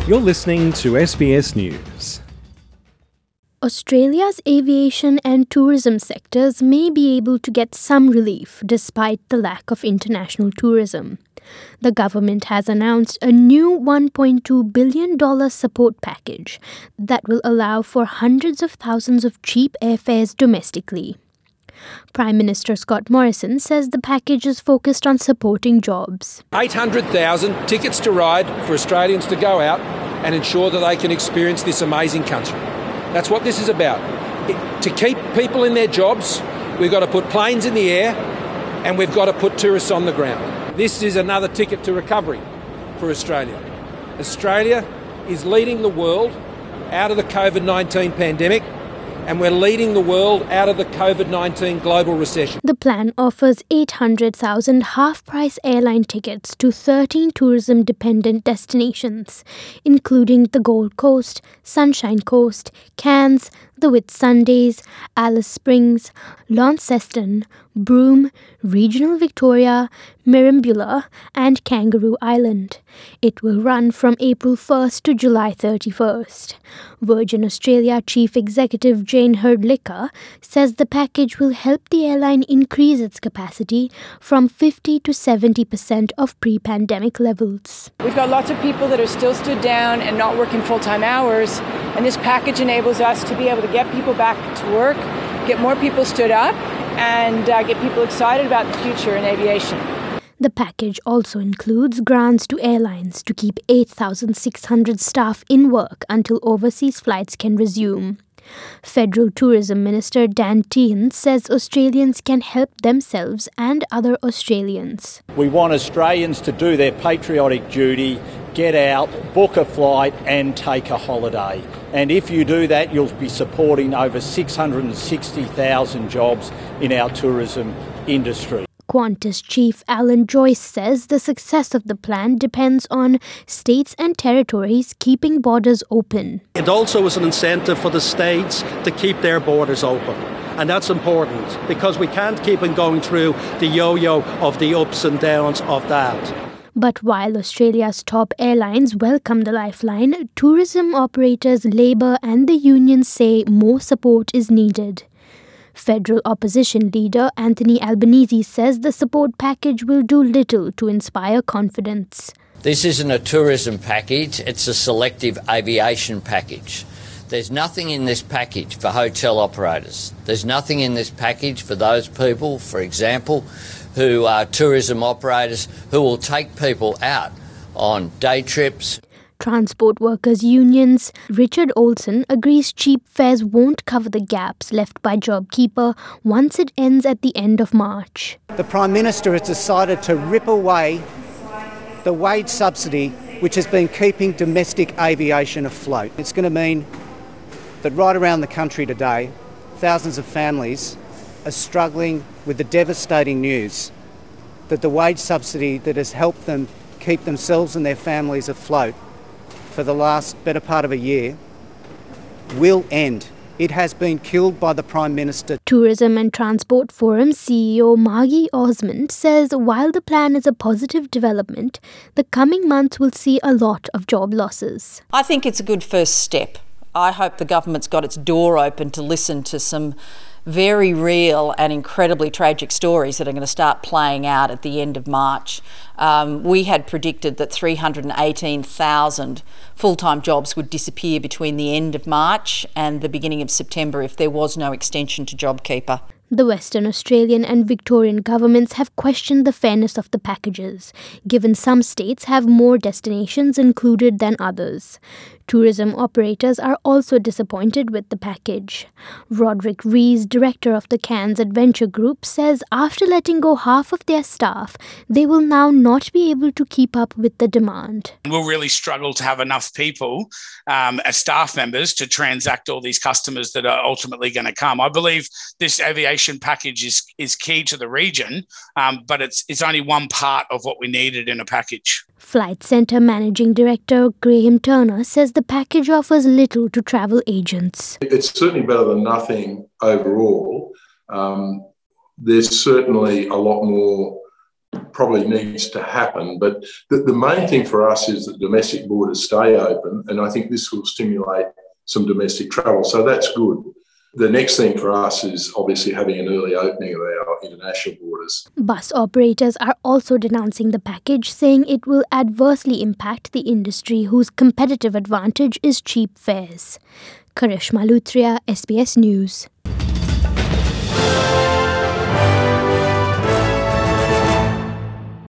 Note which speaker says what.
Speaker 1: You're listening to SBS News.
Speaker 2: Australia's aviation and tourism sectors may be able to get some relief despite the lack of international tourism. The government has announced a new $1.2 billion support package that will allow for hundreds of thousands of cheap airfares domestically. Prime Minister Scott Morrison says the package is focused on supporting jobs.
Speaker 3: 800,000 tickets to ride for Australians to go out and ensure that they can experience this amazing country. That's what this is about. To keep people in their jobs, we've got to put planes in the air and we've got to put tourists on the ground. This is another ticket to recovery for Australia. Australia is leading the world out of the COVID-19 pandemic, and we're leading the world out of the COVID-19 global recession.
Speaker 2: The plan offers 800,000 half-price airline tickets to 13 tourism-dependent destinations, including the Gold Coast, Sunshine Coast, Cairns, the Whitsundays, Alice Springs, Launceston, Broome, Regional Victoria, Merimbula and Kangaroo Island. It will run from April 1st to July 31st. Virgin Australia Chief Executive Jane Herdlicka says the package will help the airline increase its capacity from 50 to 70% of pre-pandemic levels.
Speaker 4: We've got lots of people that are still stood down and not working full-time hours, and this package enables us to be able to get people back to work, get more people stood up, and get people excited about the future in aviation.
Speaker 2: The package also includes grants to airlines to keep 8,600 staff in work until overseas flights can resume. Federal Tourism Minister Dan Tehan says Australians can help themselves and other Australians.
Speaker 5: We want Australians to do their patriotic duty, get out, book a flight and take a holiday. And if you do that, you'll be supporting over 660,000 jobs in our tourism industry.
Speaker 2: Qantas Chief Alan Joyce says the success of the plan depends on states and territories keeping borders open.
Speaker 6: It also is an incentive for the states to keep their borders open. And that's important because we can't keep on going through the yo-yo of the ups and downs of that.
Speaker 2: But while Australia's top airlines welcome the lifeline, tourism operators, Labor and the unions say more support is needed. Federal opposition leader Anthony Albanese says the support package will do little to inspire confidence.
Speaker 7: This isn't a tourism package, it's a selective aviation package. There's nothing in this package for hotel operators. There's nothing in this package for those people, for example, who are tourism operators who will take people out on day trips.
Speaker 2: Transport workers' unions Richard Olson agrees cheap fares won't cover the gaps left by JobKeeper once it ends at the end of March.
Speaker 8: The Prime Minister has decided to rip away the wage subsidy which has been keeping domestic aviation afloat. It's going to mean that right around the country today, thousands of families are struggling with the devastating news that the wage subsidy that has helped them keep themselves and their families afloat for the last better part of a year will end. It has been killed by the Prime Minister.
Speaker 2: Tourism and Transport Forum CEO Margie Osmond says while the plan is a positive development, the coming months will see a lot of job losses.
Speaker 9: I think it's a good first step. I hope the government's got its door open to listen to some very real and incredibly tragic stories that are going to start playing out at the end of March. We had predicted that 318,000 full-time jobs would disappear between the end of March and the beginning of September if there was no extension to JobKeeper.
Speaker 2: The Western Australian and Victorian governments have questioned the fairness of the packages, given some states have more destinations included than others. Tourism operators are also disappointed with the package. Roderick Rees, director of the Cairns Adventure Group, says after letting go half of their staff, they will now not be able to keep up with the demand.
Speaker 10: We'll really struggle to have enough people as staff members to transact all these customers that are ultimately going to come. I believe this aviation package is key to the region, but it's only one part of what we needed in a package.
Speaker 2: Flight Centre Managing Director Graham Turner says the package offers little to travel agents.
Speaker 11: It's certainly better than nothing overall. There's certainly a lot more probably needs to happen. But the main thing for us is that domestic borders stay open, and I think this will stimulate some domestic travel. So that's good. The next thing for us is obviously having an early opening of our international borders.
Speaker 2: Bus operators are also denouncing the package, saying it will adversely impact the industry whose competitive advantage is cheap fares. Karishma Luthria, SBS News.